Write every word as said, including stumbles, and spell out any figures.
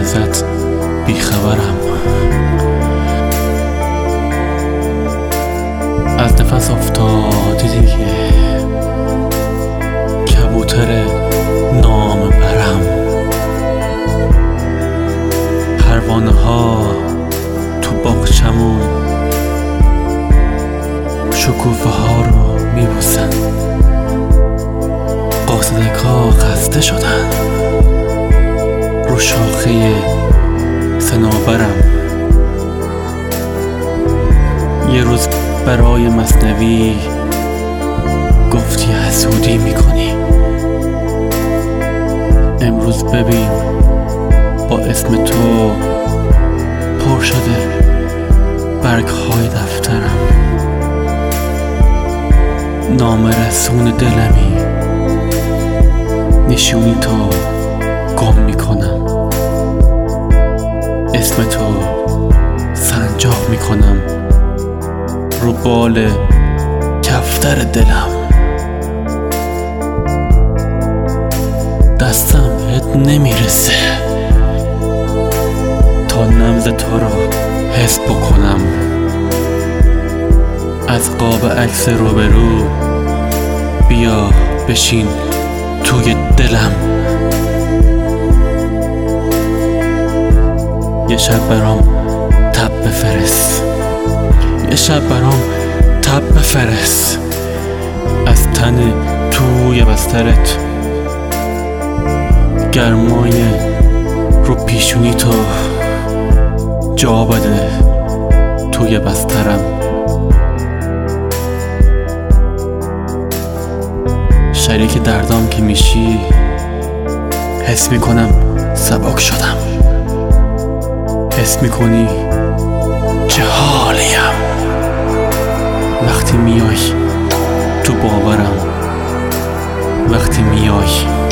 ازت بیخبرم. از نفس افتادی دیگه کبوتر نام برم. پروانه ها تو باغچمون شکوفه ها رو میبوسن. قاصدک ها خسته شدن رو شاخه صنوبرم. یه روز برای مثنوی گفتی حسودی میکنی، امروز ببین با اسم تو پر شده برگ های دفترم. نام رسون دلمی، نشونی تو گم میکنم، اسم تو سنجاق میکنم رو بال کفتر دلم. دستم بهت نمیرسه تا نبض تو رو حس بکنم. از قاب عکس روبرو بیا بشین توی دلم. یه شب برام تب بفرست، یه شب برام تب بفرست از تن توی بسترت. گرمای رو پیشونی تو جا بده توی بسترم. شریک دردام که میشی حس میکنم سبک شدم، حس میکنی چه حالیم وقتی میای تو باورم، وقتی میای